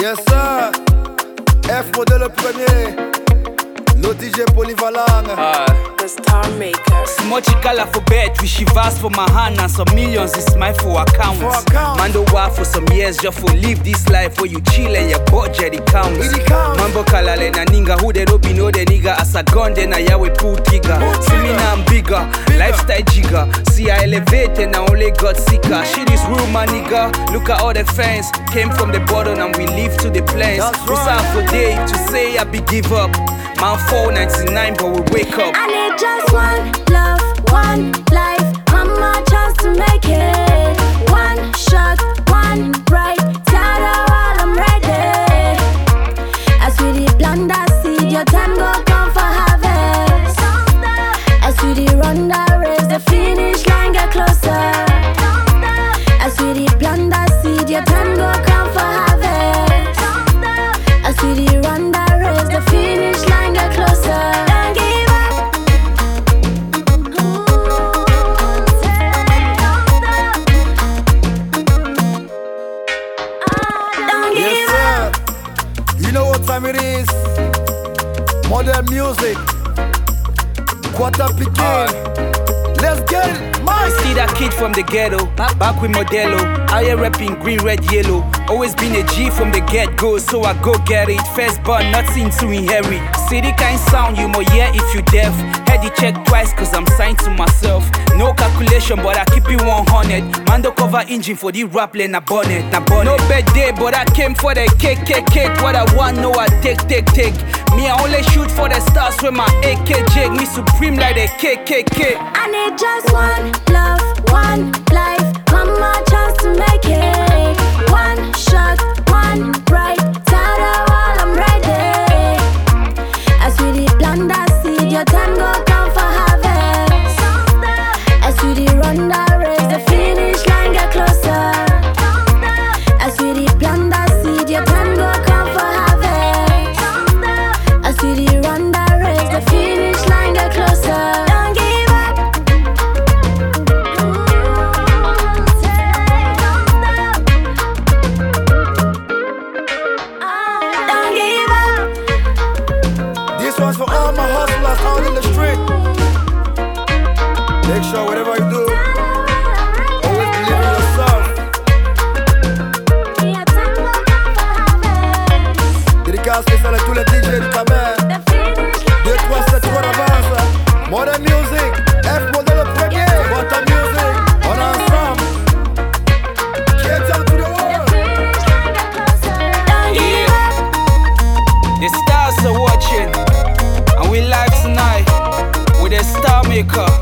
Yes sir, F modèle le premier, le DJ polyvalent. The Star Maker. Symmetrical alphabet, we shivers for my hand and some millions is mine for accounts. Mando walk for some years just for live this life where you chill and your budget it counts. Mambo kalale na ninga who they don't be know the nigga as a gun then I we pull trigger. See me now I'm bigger, lifestyle jigger. See I elevate and I only got sicker. Shit is real my nigga. Look at all the fans came from the bottom and we live to the plains. We start for day to say I be give up. Man 499 but we wake up. I need just one love, one life, one more chance to make it. One shot, one bright, tada while I'm ready. As we the plant that seed, your time go come for harvest. As we the run that race, the finish line get closer. As we the plant that seed, your time go come for harvest. As we the run that race, the finish line get closer. Don't give up. Don't Yes give up. sir, you know what time it is. Modern music, quarter picking. Let's get it, I see that kid from the ghetto, back with Modelo. I am rapping green, red, yellow. Always been a G from the get-go, so I go get it. First born, nothing to inherit. City kind sound, you more yeah if you deaf. Head the check twice, cause I'm signed to myself. No calculation, but I keep it 100. Mando cover engine for the rap lane, na bonnet. No birthday, but I came for the cake. What I want, no, I take. Me, I only shoot for the stars with my AK jig. Me supreme like the KKK. I need just one love, one life, one more chance to make it. One shot, one bright, tada while I'm ready. As we the plant that seed, your time go come for harvest. As we the run that race, the finish line get closer. As we the plant that seed, your time go come for harvest. As we the run that race, the finish line get closer. Don't give up. Don't give up. This one's for all my hustlers out in the street. Make sure whatever you do, always believe in yourself. Your time go come for harvest. Dédicace spéciale à tous les DJ du Camer. The finish line 2, 3, 7, 3 d'avance. Modern music, F modèle le premier. What music, on est ensemble. Get out to the world. finish line get closer. Don't give up. The stars are watching, and we live tonight with the Star Maker.